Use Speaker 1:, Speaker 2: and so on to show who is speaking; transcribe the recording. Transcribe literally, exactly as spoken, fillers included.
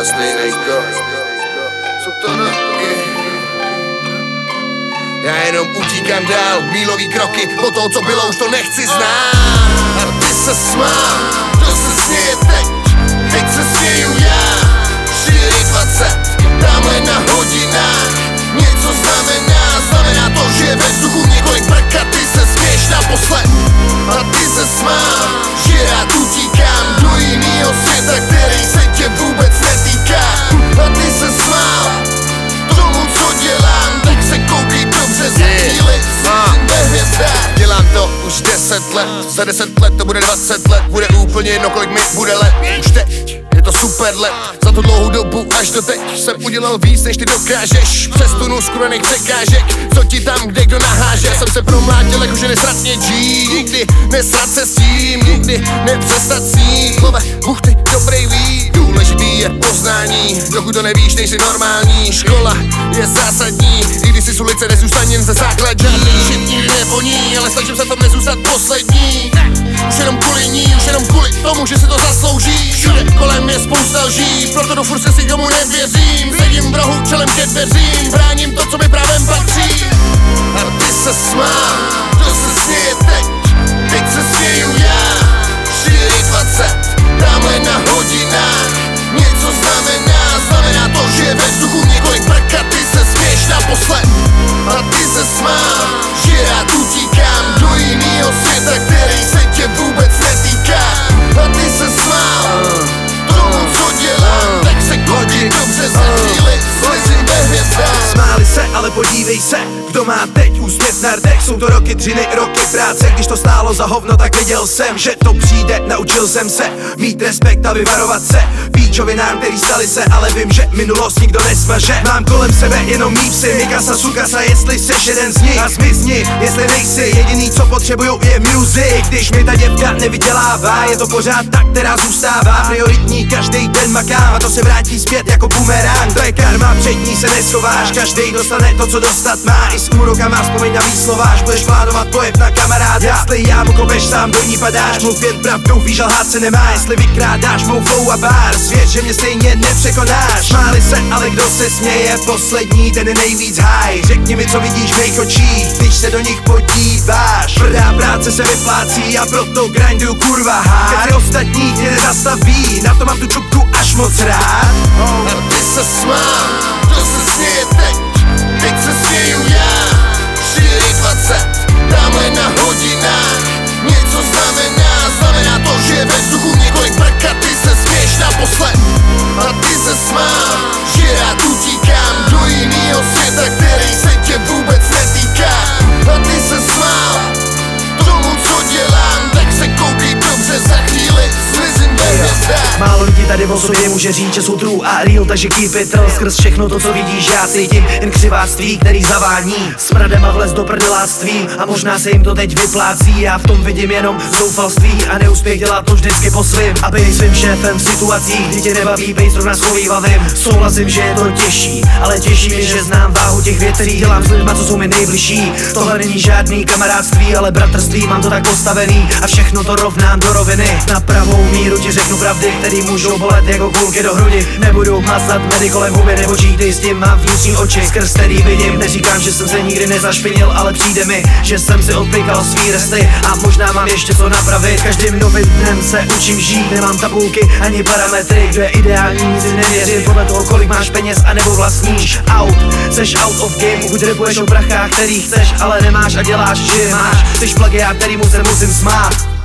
Speaker 1: stejnejko. Co to na je? Já jenom utíkám dál, mílový kroky, po toho, co bylo, už to nechci znát. A ty se smál, kdo se směje teď, teď se směju já. čtyři dvacet, tamhle na hodinách, něco znamená, znamená to, že je ve vzduchu několik prka, ty se směješ naposled. A ty se smál, že rád utíkám do jinýho světa, který se tě vůbec netýká. A ty se smál tomu, co dělám, tak se koukej dobře, za chvíli slízím ve hvězdách. Dělám to už deset let, za deset let to bude dvacet let, bude úplně jedno, kolik mi bude let. Už teď je to super let, za tu dlouhou dobu až do teď jsem udělal víc, než ty dokážeš. Přes tunu skurvených překážek, co ti tam kde kdo naháže. Jsem se promlátil jakože nesrat něčí, nikdy nesrat se s tím, nikdy nepřestat snít. Love, Bůh ty dobrý ví, důležitý je poznání, dokud to nevíš, nejsi normální. Škola je zásadní, i když si z ulice nezůstaň jen ze základ. Žádný shit nikdy nevoní, ale snažím se v tom nezůstat poslední. Už jenom kvůli ní, už jenom kvůli tomu, že si to zaslouží. Všude kolem je spousta lží, proto do furt se si komu nevěřím. Sedím v rohu čelem ke dveřím, bráním to, co mi právem patří. A ty se smál, kdo se směje teď, teď se směju já. čtyři dvacet, tamhle na hodinách, něco znamená, znamená to, že je ve vzduchu několik prka, ty se směješ naposled. A ty se smál, že rád utíkám do jinýho světa, který se tě vůbec netýká. A ty se smál tomu, co dělám, tak se koukej dobře, za chvíli slezím ve hvězdách.
Speaker 2: Smáli se, ale podívej se, kdo má teď úsměv na rdech. Jsou to roky, dřiny, roky práce. Když to stálo za hovno, tak věděl jsem, že to přijde. Naučil jsem se mít respekt a vyvarovat se píčovinám, který stali se, ale vím, že minulost nikdo nesmaže. Mám kolem sebe jenom mýpsy, Mikasa, Sukasa, jestli seš jeden z nich. A zmizni, jestli nejsi, jediný, co potřebuju, je music. Když mi ta děvka nevydělává, je to pořád ta, která zůstává prioritní, každý den makám a to se vrátí zpět jako bumerang. To je karma, před ní se neschováš, každý dostane to, co dostat má. I s úrokama vzpomeň na výslova, až budeš plánovat pojeb na kamaráda. Jestli jámu kopeš, sám do ní padáš, mluv jen pravdou, víš, lhát se nemá. Jestli vykrádáš mou flow a bar, svět, že mě stejně nepřekonáš. Smáli se, ale kdo se směje poslední, ten je nejvíc high. Řekni mi, co vidíš v mých očích, když se do nich podíváš. Tvrdá práce se vyplácí a proto grinduju kurva hard. Keci ostatní tě nezastaví, na to mám tu čupku až moc rád.
Speaker 1: A ty se smál, kdo se směje teď, teď se směju já. čtyři dvacet, tamhle na hodinách, něco znamená, znamená to, že je ve vzduchu několik prka, ty se směješ naposled. A ty se smál, že rád utíkám do jinýho světa, který se tě vůbec netýká. A ty se smál tomu, co dělám, tak se koukej dobře, za chvíli slizím ve hvězdách.
Speaker 2: Málo lidí tady o sobě může říct, že jsou true a real, takže keep it real. Skrz všechno to, co vidíš, já cítím jen křiváctví, který zavání smradem a vlez do prdeláctví. A možná se jim to teď vyplácí, já v tom vidím jenom zoufalství a neúspěch dělat to vždycky po svým. A bej svým šéfem v situacích, kdy tě nebaví, bej zrovna schovývavým. Souhlasím, že je to těžší, ale těší mě, že znám váhu těch věcí, který dělám s lidma, co jsou mi nejbližší. Tohle není žádný kamarádství, ale bratrství, mám to tak postavený a všechno to rovnám do roviny. Na pravou míru ti řeknu pravdy, který můžou bolet jako kulky do hrudi. Nebudu mazat medy kolem huby nebo číty, s tím mám vnitřní oči, skrz který vidím. Neříkám, že jsem se nikdy nezašpinil, ale přijde mi, že jsem si odpykal svý resty a možná mám ještě co napravit. Každým novým dnem se učím žít, nemám tabulky ani parametry, kdo je ideální, nic si nevěřím podle toho, kolik máš peněz a nebo vlastníš. Out, seš out of game, pokud rapuješ o prachách, který chceš, ale nemáš a děláš, že máš. Jsi plagiát, kterýmu se musím smát.